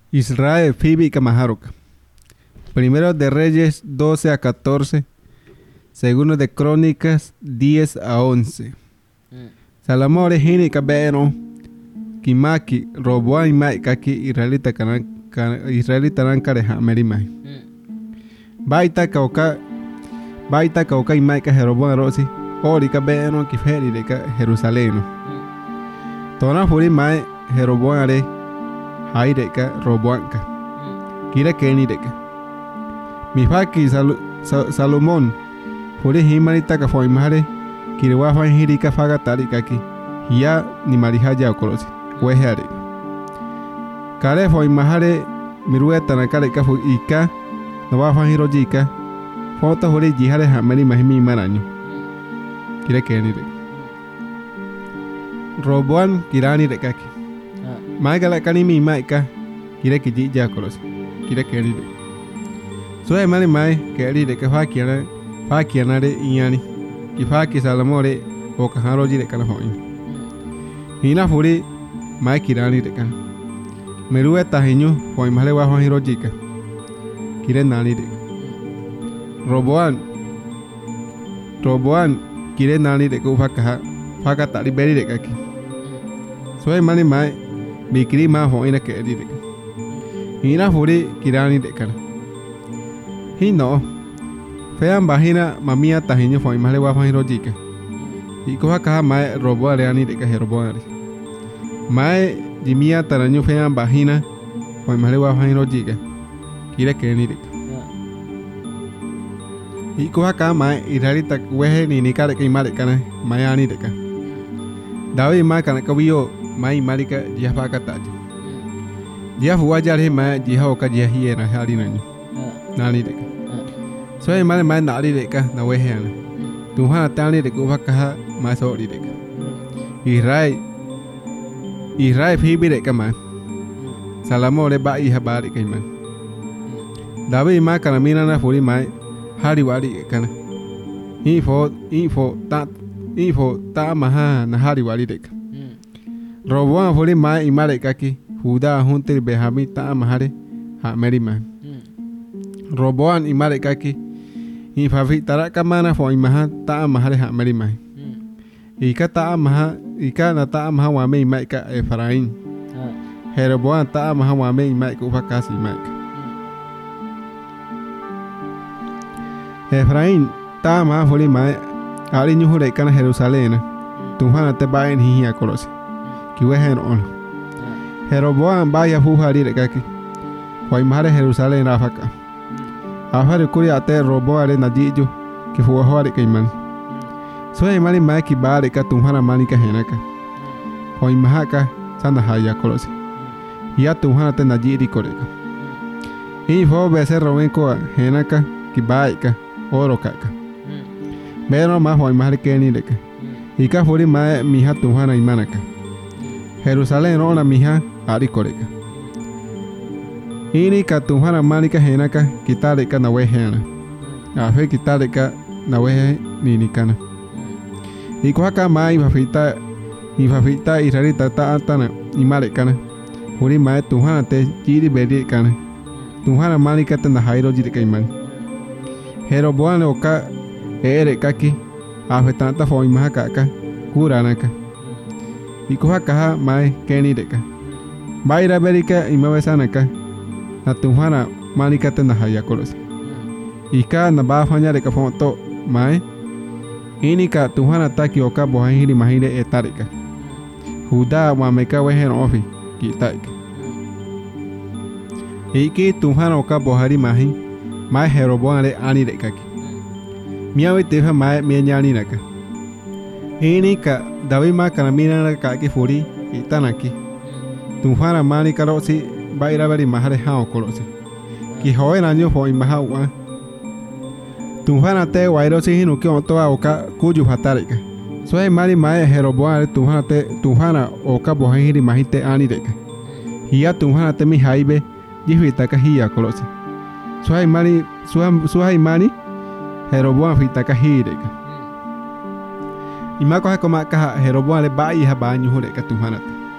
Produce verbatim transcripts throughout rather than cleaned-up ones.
Israel Fibi Kamaharoka. Primero de Reyes doce a catorce. Segundo de Crónicas diez a once. Salomón Regini Cabero. Kimaki Roboan Mai Kaki Israelita Kanan Israelita Rankareha Merimai. Baita Kauka Baita Kauka y Maika Jeroboam Rosi. Ori Cabero Kiferi de Jerusalén. Tona Furi Mai Jeroboam Are. Haireka Roboanka. Kira Keni Deka. Mifaki Salomón. Furi Himanita Kafoimare. Kiriwafa Hirika Fagatari Kaki. Hia ni Marihaja Okolosi. Weheare. Kare Foimahare Mirueta Nakare Kafu Ika. Nowafa Hirojika. Foto Furi Jihare Hamari Mahimi Maraño. Kira Keni Deka. Roboan Kirani Dekaki. Maigala Kanimi Maika. Kira Kiji Jacolos. Kira Keni Deka. Soe Mani Mai Keri Deka Fakiana. Fakianare Iani. Kifaki Salamore Okaharoji de Calafoin. Hina Furi Mai Kirani de Can. Merue Tajinu, Foimale Wahan Hirojika. Kirenani de Roboan Roboan Kirenani de Kufaka Fakatari Berry de Kaki. Soy Mani Mai Bikri Mafo in a Keri de Hina Furi Kirani de Can. Hino Fean Bahina Mamia Tajinu Foimale Wahan Hirojika. Ikohaka Mai Roboareani de Cajeroboari. Mai Jimia Taraño Fean Bahina Foimale Wahan Hirojika. Kira Keni de Ikohaka Mai Irarita Wehe ni Nikare Kimarekana Mayani de Ka. Davi Mai Kanakabio Mai Marika Jafaka Taji. Jafuajare Mai Jihoka Jahiena Harinani. Nani de Ka. Soy Mane Mai Nari de Ka na Wehena. Tuhana Tani de Kubaka Masori de Ka. Israel Israel Fibi de Kaman. Salamore Bai Habari Kaiman. Davi Mai Kanamina na Furi Mai Hariwari Kana. Info Info Ta Info Ta Maha na Hariwari de Ka. Roboan Furi Mai Imare Kaki. Huda Hunter Behami Ta Mahare Ha Meriman. Roboan Imare Kaki. Infafi Taraka Mana for Imaha Ta Mahare Ha Merimai. Ika Ta Maha Ika na Ta Maha Wame Maika Efrain. Jeroboam Ta Maha Wame Maika Upakasi Maika. Efrain Ta Maha Furi Mai Ali Nyuhure Kana Jerusalén. Tuhana Te Baen Hia Kolosi. Kiwehen on. Jeroboam Baya Fuhari de Kaki. Waimare Jerusalén Rafaka. Afare Kuri Ate Roboare Najijo. Que fue Hori Kaiman. Soy Mani Maki Bareka Tuhana Manika Henaka. Waimahaka Sana Haya Kolosi. Ya Tuhana Te Najiri Koreka. Info Bese Rovenko Henaka Kibaika Oro Kaka. Pero más Waimare Keni Deka. Ika Furi Mae Mija Tuhana Imanaka. Jerusalén Ona Mija Ari Koreka. Ini ka Tuhana Manika Henaka Kitareka na Wehena. Afe Kitareka na Wehe Ninikana. Ikuhaka Mai Fafita Ifafita Israelita Ta Atana Imarekana. Furi Mai Tuhana Te Jiri Beri Kana. Tuhana Manika Te na Jairo Jiri Kaiman. Jeroboam Oka Ere Kaki. Afe Tanta Foimaha Kaka Kuranaka. Ikuhaka Mai Keni Deka. Baira Berika Imavesanaka. Na Tuhana Manika Te na Haya Kolosi. Ika na Bafanya de Kafonto Mai. Inika Tuhana Taki Oka Bohahiri Mahire Etarika. Huda Wameka Wehen Ofi Kitaik. Iki Tuhana Oka Bohari Mahi. Mai Jeroboam de Ani de Kaki. Miawi Tefa Mai Mianyani Naka. Inika Davi Ma Kanamina Kaki Furi Itanaki. Tuhana Manika Rosi. Baira Bari Mahare Hao Kolosi. Ki Hoen Año Foi Mahawa. Tuhana Te Wairosi Hinu Kiontoa Oka Kuyu Hatarika. Soy Mari Mae Jeroboam Tuhana Te Tuhana Oka Bohahiri Mahite Ani Deka. Hia Tuhana Te Mihaibe Jifitaka Hia Kolosi. Soy Mari Suhai Mani Jeroboam Fitaka Hireka. Imako Hakomaka Jeroboam Le Bai Habanyu Hureka Tuhana.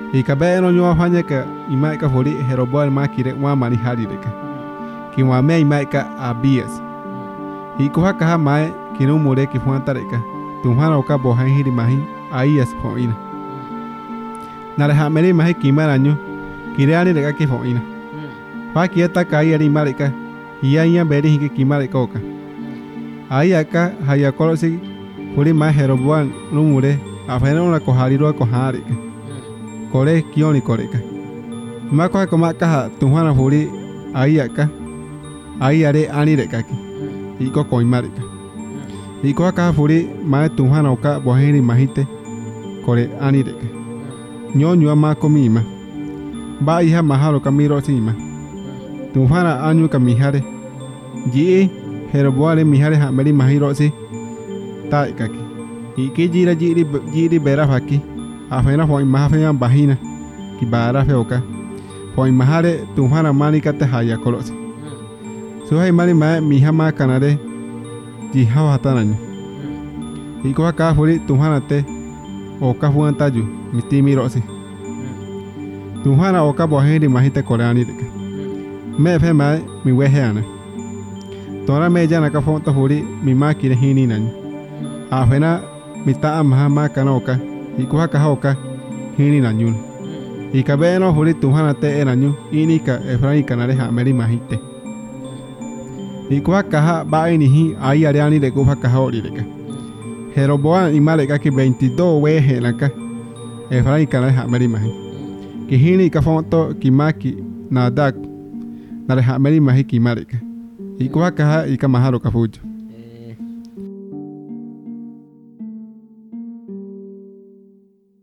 Y kabe no nyo afanya ka ima ka fori Jeroboam ma kire wa mani hari deka. Ki wa me ima ka Abias. Y kuha kaha mae kinu mure ki fuanta deka. Tumhana oka bohan hiri mahi Aias foina. Nare ha meri mahi kimara nyu kire ani deka ki foina. Fa kieta kai ari marika. Iya iya beri hiki kimare koka. Ai aka haya kolosi fori ma Jeroboam no mure afena una kohari ro kohari. Kore kioni koreka. Mako ko maka tuhana furi ai aka. Ai are ani rekaki. Iko koimarika. Iko aka furi ma tuhana oka boheni mahite. Kore ani reka. Nyonyo ma komima. Ba iha maharo kamiro sima. Tuhana anyu kamihare. Ji Jeroboam mihare ha meri mahiro si. Ta ikaki. Iki jira jiri jiri bera faki. Afena foi mahafena bahina ki bara feoka foi mahare tuhana mani kate haya kolosi so hay mali ma miha ma kanare ji hawa hatananyo iko ka furi tuhana te oka fuanta ju mitimi rosi tuhana oka boheri mahite koreani de me fe ma mi weheana tora me jana ka fonta furi mi ma kire hini nan afena mita maha ma kanoka iko haka hoka hini na nyun ikabe no huri tuhana te era nyu inika efrai kanare ha meri mahite iko haka ha ba ini hi ai ariani de ko haka ha ori deka Jeroboam imale ka ki veintidós wehe laka efrai kanare ha meri mahi ki hini ka fonto ki maki na dak nare ha meri mahi ki mareka iko haka ha ika maharo ka fujo